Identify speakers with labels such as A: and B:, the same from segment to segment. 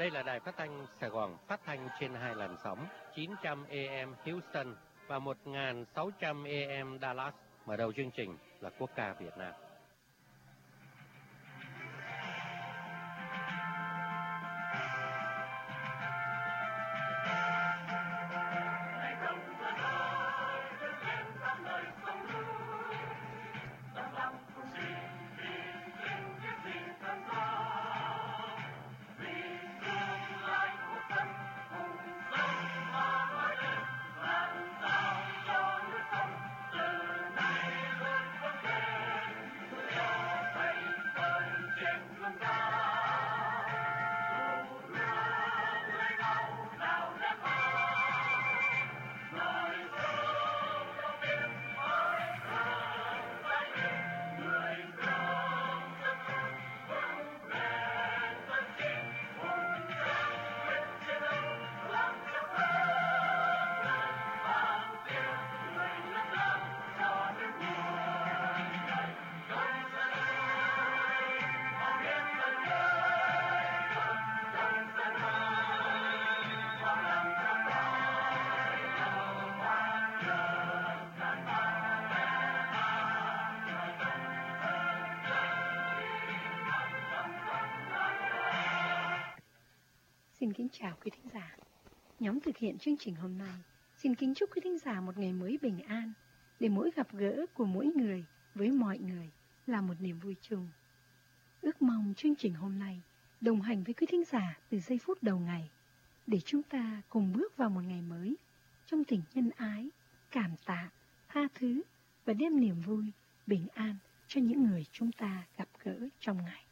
A: Đây là đài phát thanh Sài Gòn, phát thanh trên 2 làn sóng 900 AM Houston và 1600 AM Dallas. Mở đầu chương trình là quốc ca Việt Nam.
B: Xin kính chào quý thính giả. Nhóm thực hiện chương trình hôm nay xin kính chúc quý thính giả một ngày mới bình an, để mỗi gặp gỡ của mỗi người với mọi người là một niềm vui chung. Ước mong chương trình hôm nay đồng hành với quý thính giả từ giây phút đầu ngày, để chúng ta cùng bước vào một ngày mới trong tình nhân ái, cảm tạ, tha thứ và đem niềm vui, bình an cho những người chúng ta gặp gỡ trong ngày.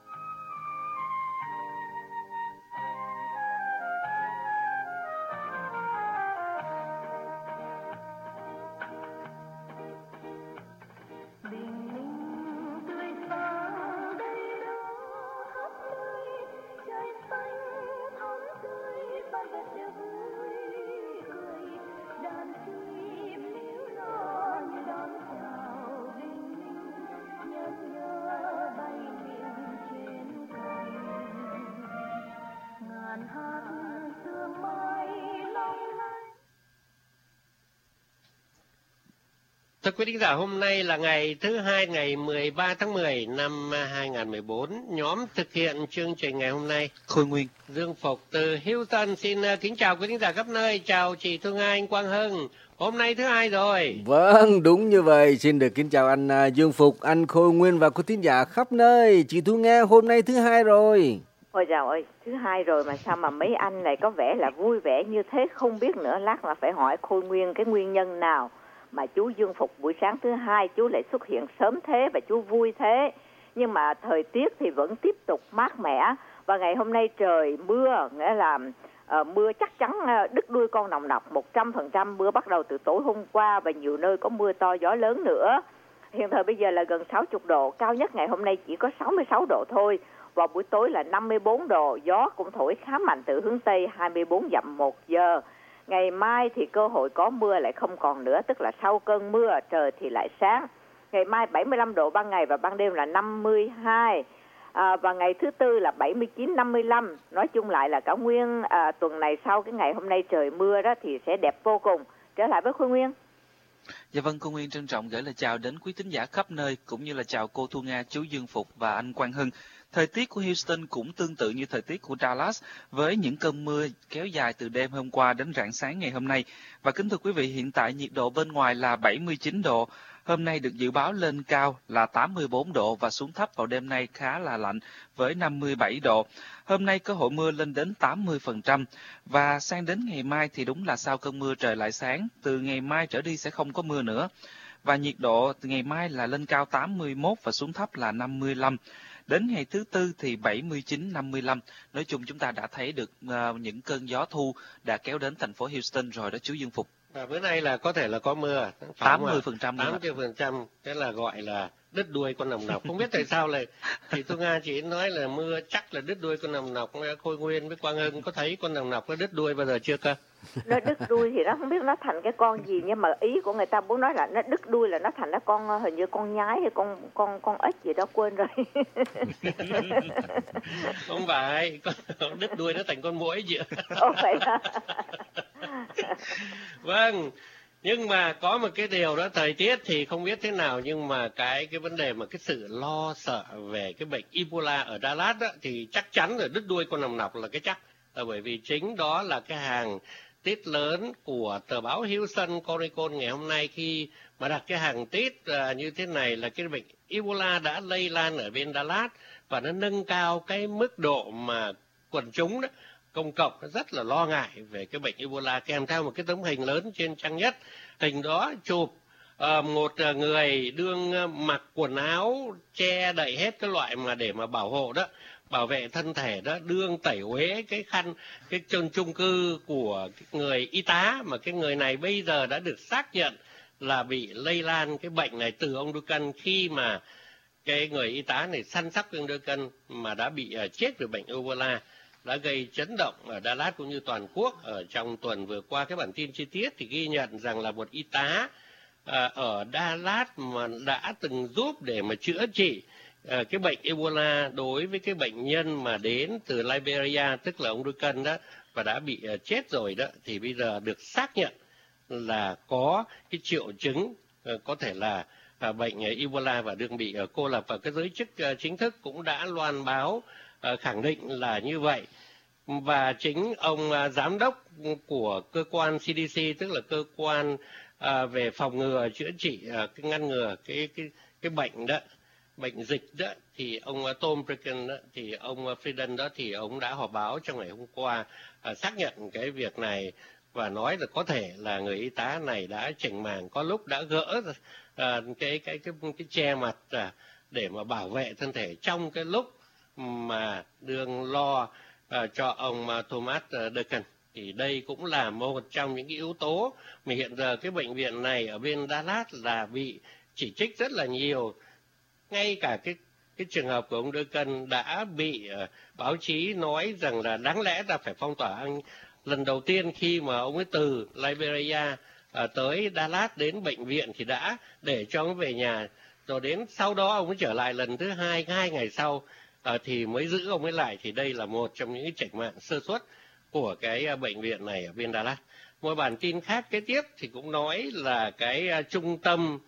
A: Thưa quý thính giả, hôm nay là ngày thứ Hai, ngày 13 tháng 10 năm 2014. Nhóm thực hiện chương trình ngày hôm nay
C: Khôi Nguyên,
A: Dương Phục từ Houston xin kính chào quý thính giả khắp nơi. Chào chị Thu Nga, anh Quang Hưng. Hôm nay thứ Hai rồi.
C: Vâng, đúng như vậy. Xin được kính chào anh Dương Phục, anh Khôi Nguyên và quý thính giả khắp nơi. Chị Thu Nga, hôm nay thứ Hai rồi.
D: Ôi dào ơi, thứ Hai rồi mà sao mà mấy anh này có vẻ là vui vẻ như thế, không biết nữa. Lát là phải hỏi Khôi Nguyên cái nguyên nhân nào mà chú Dương Phục buổi sáng thứ Hai chú lại xuất hiện sớm thế và chú vui thế. Nhưng mà thời tiết thì vẫn tiếp tục mát mẻ, và ngày hôm nay trời mưa, nghĩa là mưa chắc chắn đứt đuôi con nòng nọc, 100% mưa bắt đầu từ tối hôm qua, và nhiều nơi có mưa to gió lớn nữa. Hiện thời bây giờ là gần 60 độ, cao nhất ngày hôm nay chỉ có 66 độ thôi. Vào buổi tối là 54 độ, gió cũng thổi khá mạnh từ hướng Tây 24 dặm 1 giờ. Ngày mai thì cơ hội có mưa lại không còn nữa, tức là sau cơn mưa trời thì lại sáng. Ngày mai 75 độ ban ngày và ban đêm là 52. Và ngày thứ Tư là 79, 55. Nói chung lại là cả nguyên tuần này sau cái ngày hôm nay trời mưa đó thì sẽ đẹp vô cùng. Trở lại với Khôi Nguyên.
E: Dạ vâng, cô Nguyên trân trọng gửi lời chào đến quý thính giả khắp nơi, cũng như là chào cô Thu Nga, chú Dương Phục và anh Quang Hưng. Thời tiết của Houston cũng tương tự như thời tiết của Dallas, với những cơn mưa kéo dài từ đêm hôm qua đến rạng sáng ngày hôm nay. Và kính thưa quý vị, hiện tại nhiệt độ bên ngoài là 79 độ. Hôm nay được dự báo lên cao là 84 độ và xuống thấp vào đêm nay khá là lạnh với 57 độ. Hôm nay cơ hội mưa lên đến 80%, và sang đến ngày mai thì đúng là sau cơn mưa trời lại sáng. Từ ngày mai trở đi sẽ không có mưa nữa. Và nhiệt độ từ ngày mai là lên cao 81 và xuống thấp là 55. Đến ngày thứ Tư thì 79, 55. Nói chung chúng ta đã thấy được những cơn gió thu đã kéo đến thành phố Houston rồi đó chú Dương Phục.
A: Bữa nay là có thể là có mưa
E: 80%.
A: 80%, thế là gọi là đứt đuôi con nòng nọc. Không biết tại sao lại chị Thu Nga chỉ nói là mưa chắc là đứt đuôi con nòng nọc. Khôi Nguyên với Quang Hưng có thấy con nòng nọc nó đứt đuôi bao giờ chưa cơ?
D: Nó đứt đuôi thì nó không biết nó thành cái con gì, nhưng mà ý của người ta muốn nói là nó đứt đuôi là nó thành cái con, hình như con nhái hay con ếch gì đó, quên rồi.
A: Không phải, con đứt đuôi nó thành con muỗi chị.
D: Vậy hả?
A: Vâng, nhưng mà có một cái điều đó, thời tiết thì không biết thế nào, nhưng mà cái vấn đề mà cái sự lo sợ về cái bệnh Ebola ở Dallas đó, thì chắc chắn là đứt đuôi con nòng nọc là cái chắc. Bởi vì chính đó là cái hàng tít lớn của tờ báo Houston Chronicle ngày hôm nay, khi mà đặt cái hàng tít như thế này là cái bệnh Ebola đã lây lan ở bên Dallas, và nó nâng cao cái mức độ mà quần chúng đó, công cộng rất là lo ngại về cái bệnh Ebola, kèm theo một cái tấm hình lớn trên trang Nhất. Hình đó chụp một người đương mặc quần áo che đậy hết cái loại mà để mà bảo hộ đó, bảo vệ thân thể đó, đương tẩy uế cái khăn, cái chung cư của người y tá, mà cái người này bây giờ đã được xác nhận là bị lây lan cái bệnh này từ ông Duncan, khi mà cái người y tá này săn sóc ông Duncan mà đã bị chết vì bệnh Ebola, đã gây chấn động ở Dallas cũng như toàn quốc. Ở trong tuần vừa qua, cái bản tin chi tiết thì ghi nhận rằng là một y tá ở Dallas mà đã từng giúp để mà chữa trị cái bệnh Ebola đối với cái bệnh nhân mà đến từ Liberia, tức là ông Duncan đó, và đã bị chết rồi đó, thì bây giờ được xác nhận là có cái triệu chứng có thể là bệnh Ebola và đương bị cô lập, và cái giới chức chính thức cũng đã loan báo khẳng định là như vậy. Và chính ông giám đốc của cơ quan CDC, tức là cơ quan về phòng ngừa, chữa trị, cái ngăn ngừa cái bệnh đó, bệnh dịch đó, thì ông Tom Frieden đó, thì ông Frieden đó, thì ông đã họp báo trong ngày hôm qua xác nhận cái việc này, và nói là có thể là người y tá này đã chỉnh màng, có lúc đã gỡ cái che mặt để mà bảo vệ thân thể trong cái lúc mà đương lo cho ông Thomas Duncan. Thì đây cũng là một trong những cái yếu tố mà hiện giờ cái bệnh viện này ở bên Dallas là bị chỉ trích rất là nhiều. Ngay cả cái trường hợp của ông Duncan đã bị báo chí nói rằng là đáng lẽ ta phải phong tỏa anh. Lần đầu tiên khi mà ông ấy từ Liberia tới Dallas đến bệnh viện thì đã để cho ông về nhà, rồi đến sau đó ông ấy trở lại lần thứ hai, 2 ngày sau thì mới giữ ông ấy lại. Thì đây là một trong những cái chệch mạng sơ suất của cái bệnh viện này ở bên Dallas. Một bản tin khác kế tiếp thì cũng nói là cái trung tâm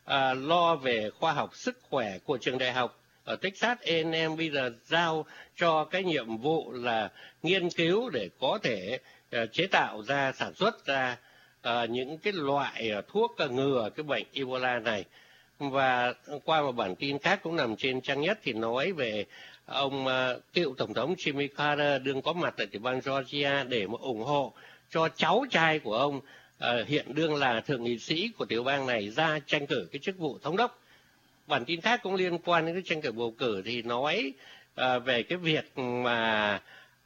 A: lo về khoa học sức khỏe của trường đại học ở Texas A&M bây giờ giao cho cái nhiệm vụ là nghiên cứu để có thể chế tạo ra, sản xuất ra những cái loại thuốc ngừa cái bệnh Ebola này. Và qua một bản tin khác cũng nằm trên trang Nhất thì nói về ông cựu tổng thống Jimmy Carter đương có mặt tại tiểu bang Georgia để mà ủng hộ cho cháu trai của ông hiện đương là thượng nghị sĩ của tiểu bang này ra tranh cử cái chức vụ thống đốc. Bản tin khác cũng liên quan đến cái tranh cử bầu cử thì nói về cái việc mà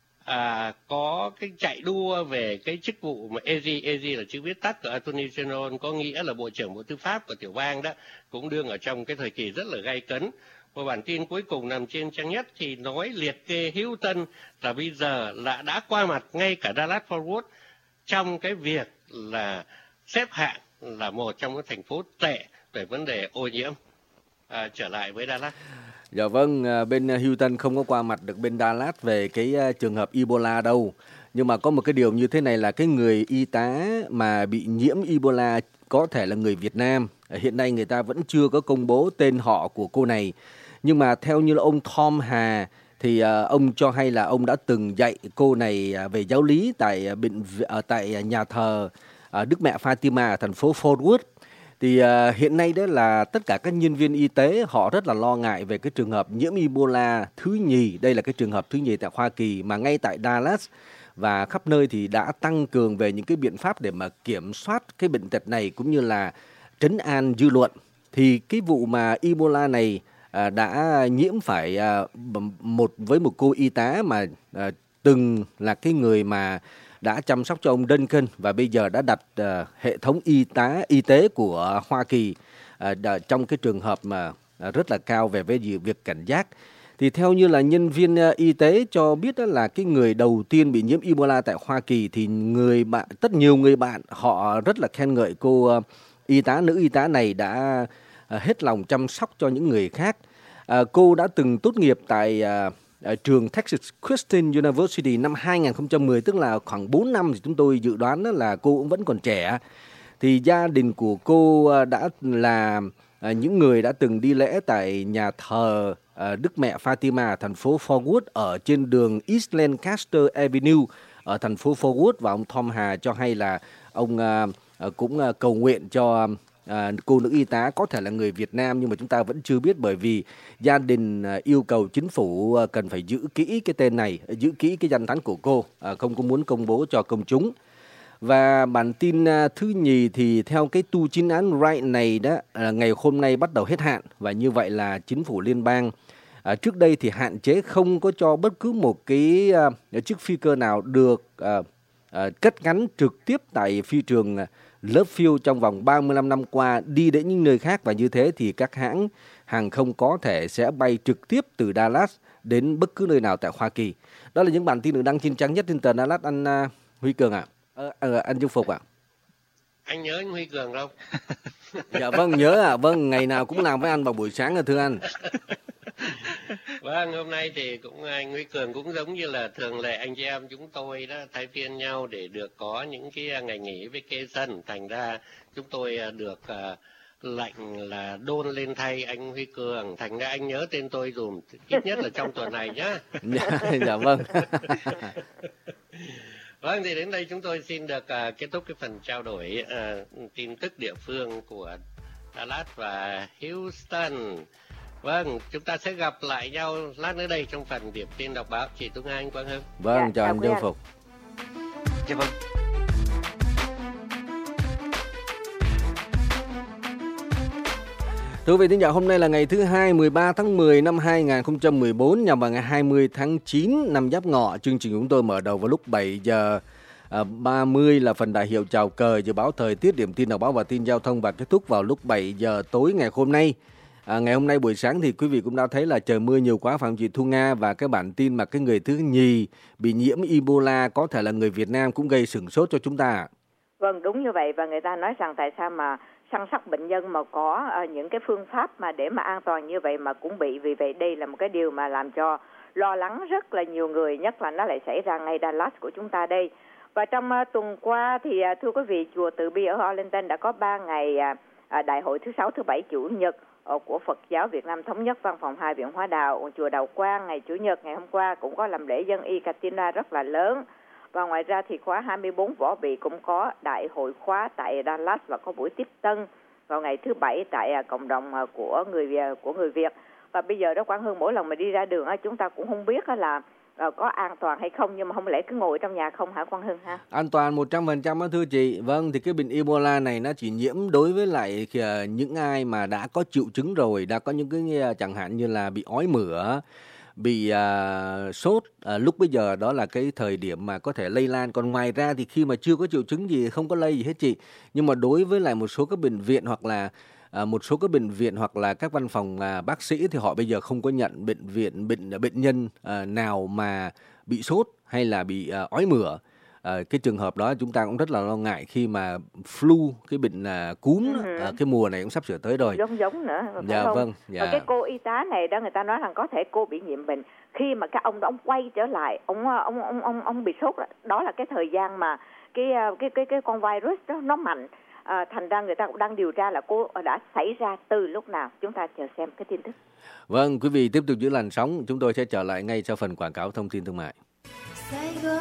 A: có cái chạy đua về cái chức vụ mà AG là chữ viết tắt của Attorney General, có nghĩa là Bộ trưởng Bộ Tư pháp của tiểu bang đó, cũng đương ở trong cái thời kỳ rất là gay cấn. Và bản tin cuối cùng nằm trên trang Nhất thì nói liệt kê Houston là bây giờ là đã qua mặt ngay cả Dallas Fort Worth trong cái việc là xếp hạng là một trong những thành phố tệ về vấn đề ô nhiễm. Trở lại với Dallas.
C: Dạ vâng, bên Houston không có qua mặt được bên Dallas về cái trường hợp Ebola đâu. Nhưng mà có một cái điều như thế này là cái người y tá mà bị nhiễm Ebola có thể là người Việt Nam. Hiện nay người ta vẫn chưa có công bố tên họ của cô này. Nhưng mà theo như là ông Tom Hà thì ông cho hay là ông đã từng dạy cô này về giáo lý tại nhà thờ Đức Mẹ Fatima ở thành phố Fort Worth. Thì hiện nay đó là tất cả các nhân viên y tế họ rất là lo ngại về cái trường hợp nhiễm Ebola thứ nhì. Đây là cái trường hợp thứ nhì tại Hoa Kỳ mà ngay tại Dallas và khắp nơi thì đã tăng cường về những cái biện pháp để mà kiểm soát cái bệnh tật này cũng như là trấn an dư luận. Thì cái vụ mà Ebola này đã nhiễm phải với một cô y tá mà từng là cái người mà đã chăm sóc cho ông Duncan và bây giờ đã đặt hệ thống y tế của Hoa Kỳ trong cái trường hợp mà rất là cao về việc cảnh giác. Thì theo như là nhân viên y tế cho biết đó là cái người đầu tiên bị nhiễm Ebola tại Hoa Kỳ thì nhiều người bạn họ rất là khen ngợi cô nữ y tá này đã hết lòng chăm sóc cho những người khác. Cô đã từng tốt nghiệp tại trường Texas Christian University năm 2010, tức là khoảng 4 năm thì chúng tôi dự đoán là cô cũng vẫn còn trẻ. Thì gia đình của cô đã là những người đã từng đi lễ tại nhà thờ Đức Mẹ Fatima, thành phố Fort Worth ở trên đường East Lancaster Avenue ở thành phố Fort Worth. Và ông Tom Hà cho hay là ông cũng cầu nguyện cho cô nữ y tá có thể là người Việt Nam, nhưng mà chúng ta vẫn chưa biết bởi vì gia đình yêu cầu chính phủ cần phải giữ kỹ cái tên này, giữ kỹ cái danh thánh của cô, không có muốn công bố cho công chúng. Và bản tin thứ nhì thì theo cái tu chính án Wright này đó, ngày hôm nay bắt đầu hết hạn, và như vậy là chính phủ liên bang trước đây thì hạn chế không có cho bất cứ một cái chiếc phi cơ nào được cất ngắn trực tiếp tại phi trường Love Field trong vòng 35 năm qua đi đến những nơi khác, và như thế thì các hãng hàng không có thể sẽ bay trực tiếp từ Dallas đến bất cứ nơi nào tại Hoa Kỳ. Đó là những bản tin được đăng trên trang nhất trên tờ Dallas, anh Huy Cường ạ. Anh Dương Phục ạ.
A: Anh nhớ anh Huy Cường không?
C: Dạ vâng, nhớ ạ. Vâng, ngày nào cũng làm với anh vào buổi sáng thưa anh.
A: Vâng, hôm nay thì anh Huy Cường cũng giống như là thường lệ anh chị em chúng tôi đó thay phiên nhau để được có những cái ngày nghỉ vacation. Thành ra chúng tôi được lệnh là đôn lên thay anh Huy Cường. Thành ra anh nhớ tên tôi dùm ít nhất là trong tuần này nhá.
C: Dạ vâng.
A: Vâng, thì đến đây chúng tôi xin được kết thúc cái phần trao đổi tin tức địa phương của Dallas và Houston. Vâng, chúng ta sẽ gặp lại nhau lát nữa đây trong phần điểm tin đọc báo. Chị Tú Nga, anh Quang Hưng.
C: Vâng, chào anh Dương Phục.
E: Dạ vâng.
C: Thưa quý vị thính giả, hôm nay là ngày thứ Hai, 13 tháng 10 năm 2014, nhằm vào ngày 20 tháng 9 năm Giáp Ngọ. Chương trình chúng tôi mở đầu vào lúc 7 giờ 30 là phần đại hiệu chào cờ, dự báo thời tiết, điểm tin đọc báo và tin giao thông, và kết thúc vào lúc 7 giờ tối ngày hôm nay. Ngày hôm nay buổi sáng thì quý vị cũng đã thấy là trời mưa nhiều quá, phải không chị Thu Nga? Và cái bản tin mà cái người thứ nhì bị nhiễm Ebola có thể là người Việt Nam cũng gây sửng sốt cho chúng ta.
D: Vâng, đúng như vậy. Và người ta nói rằng tại sao mà săn sóc bệnh nhân mà có những cái phương pháp mà để mà an toàn như vậy mà cũng bị. Vì vậy đây là một cái điều mà làm cho lo lắng rất là nhiều người, nhất là nó lại xảy ra ngay Dallas của chúng ta đây. Và trong tuần qua thì thưa quý vị, chùa Từ Bi ở Arlington đã có 3 ngày đại hội thứ 6, thứ 7, Chủ nhật của Phật giáo Việt Nam Thống nhất Văn phòng 2 Viện Hóa Đạo. Chùa Đạo Quang ngày Chủ nhật ngày hôm qua cũng có làm lễ dân y Katina rất là lớn. Và ngoài ra thì khóa 24 võ bị cũng có đại hội khóa tại Dallas và có buổi tiếp tân vào ngày thứ Bảy tại cộng đồng của người Việt. Và bây giờ đó Quang Hưng, mỗi lần mà đi ra đường chúng ta cũng không biết là có an toàn hay không, nhưng mà không lẽ cứ ngồi trong nhà không hả Quang Hưng ha?
C: An toàn 100% đó thưa chị. Vâng, thì cái bệnh Ebola này nó chỉ nhiễm đối với lại những ai mà đã có triệu chứng rồi, đã có những cái chẳng hạn như là bị ói mửa, bị sốt. Lúc bây giờ đó là cái thời điểm mà có thể lây lan. Còn ngoài ra thì khi mà chưa có triệu chứng gì không có lây gì hết chị. Nhưng mà đối với lại một số các bệnh viện hoặc là các văn phòng bác sĩ thì họ bây giờ không có nhận bệnh nhân nào mà bị sốt hay là bị ói mửa. Cái trường hợp đó chúng ta cũng rất là lo ngại khi mà flu, cái bệnh cúm cái mùa này cũng sắp sửa tới rồi.
D: Giống nữa.
C: Dạ
D: không?
C: Vâng. Dạ.
D: Và cái cô y tá này đó, người ta nói rằng có thể cô bị nhiễm bệnh khi mà cái ông đó ông quay trở lại, ông bị sốt. Đó là cái thời gian mà cái con virus đó nó mạnh. Thành ra người ta cũng đang điều tra là cô đã xảy ra từ lúc nào. Chúng ta chờ xem cái tin tức.
C: Vâng, quý vị tiếp tục giữ làn sóng. Chúng tôi sẽ trở lại ngay sau phần quảng cáo thông tin thương mại.